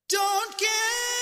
Don't care.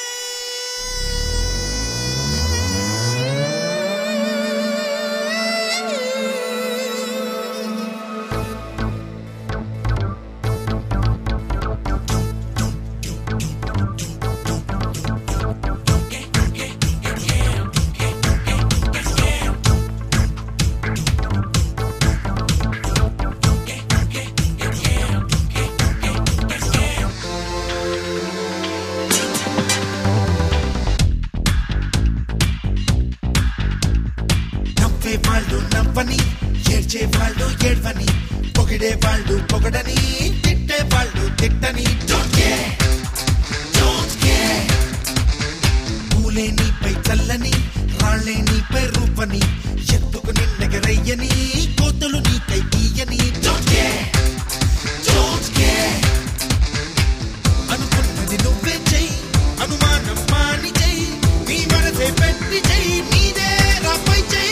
వాళ్ళు నవ్వని ఏడ్చే వాళ్ళు ఏడ్వని పొగిడే వాళ్ళు పొగడని తిట్టే వాళ్ళు తిట్టని Don't care, don't care. పూలే నీపై చల్లని రాళ్లే నీపై రూపని ఎత్తుకు నిన్నెగరయ్యని కోతులు నీకై తీయని Don't care, don't care. అనుకున్నది నువ్వే చెయ్యి అనుమానం మాని చెయ్యి నీ మనసే పెట్టి చెయ్యి నీదే రాపై చెయ్యి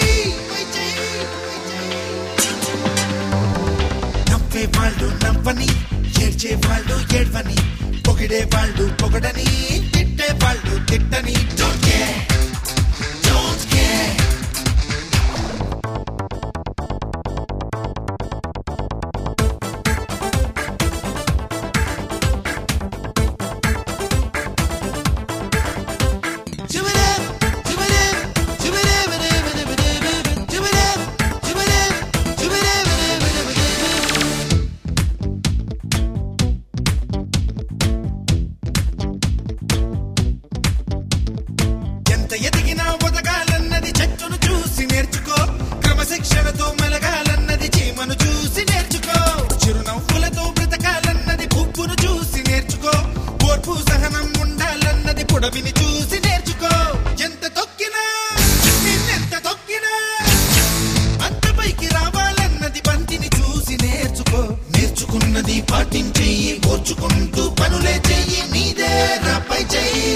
వాళ్ళు నవ్వని ఏడ్చే వాళ్ళు ఏడ్వని పొగిడే వాళ్ళు పొగడని తిట్టే వాళ్ళు తిట్టని Don't care, don't care. ఎదిగినా ఒదగాలన్నది చెట్టును చూసి నేర్చుకో క్రమశిక్షణతో మెలగాలన్నది చీమను చూసి నేర్చుకో చిరునవ్వులతో బ్రతకాలన్నది పువ్వును చూసి నేర్చుకో ఓర్పు సహనం ఉండాలన్నది పొడవిని చూసి నేర్చుకో ఎంత తొక్కినా నిన్నెంత తొక్కినా అంత పైకి రావాలన్నది బంతిని చూసి నేర్చుకో నేర్చుకున్నది పాటించెయ్యి ఓర్చుకుంటూ పనులే చెయ్యి నీదే రాపై చెయ్యి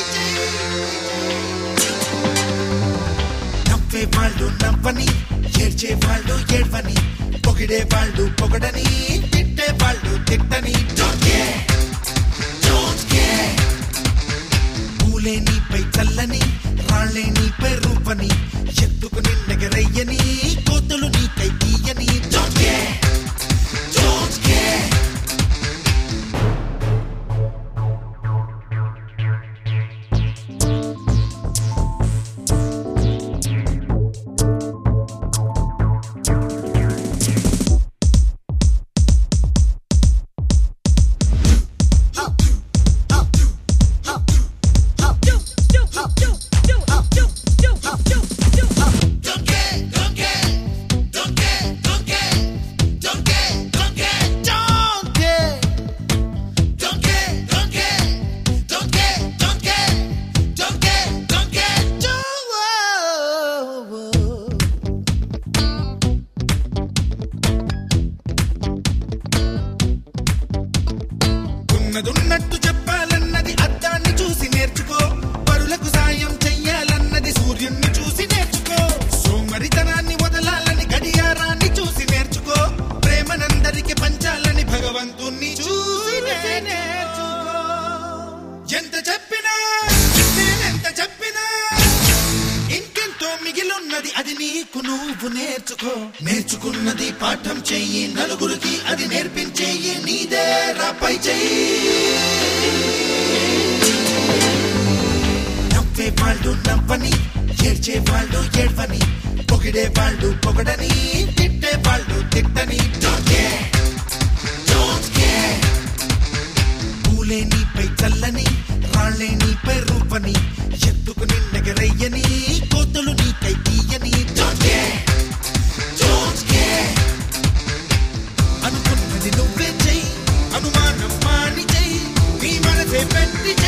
వాళ్ళు నవ్వని ఏడ్చే వాళ్ళు ఏడ్వని పొగిడే వాళ్ళు పొగడని తిట్టే వాళ్ళు తిట్టని Don't care, don't care. పూలే నీపై చల్లని రాళ్లే నీపై రూపని ఎత్తుకు నిన్నెగరయ్యని కోతులు నీకై తీయని Don't care, don't care. ఉన్నట్టు చెప్పాలన్నది అద్దాన్ని చూసి నేర్చుకో పరులకు సాయం చెయ్యాలన్నది సూర్యున్ని చూసి నేర్చుకో సోమరితనాన్ని వదలాలని గడియారాన్ని చూసి నేర్చుకో ప్రేమనందరికి పంచాలని భగవంతుణ్ణి చూసి నేర్చుకో ఎంత చెప్పినా నేనెంత చెప్పినా ఇంకెంతో మిగిలున్నది అది నీకు నువ్వు నేర్చుకో నేర్చుకున్నది పాఠం చెయ్యి నలుగురికి అది నేర్పించేయి నీదే రాపై చెయ్యి నవ్వే వాళ్ళు నవ్వని ఏడ్చే వాళ్ళు ఏడ్వని పొగిడే వాళ్ళు పొగడని తిట్టే వాళ్ళు తిట్టని Don't care, don't care. పూలే నీపై చల్లని రాళ్లే నీపై రూపని ఎత్తుకు నిన్నెగరయ్యని కోతులు నీకై తీయని Don't care, don't care. అనుకున్నది నువ్వే చెయ్యి అనుమానం మాని చెయ్యి నీ మనసే పెట్టి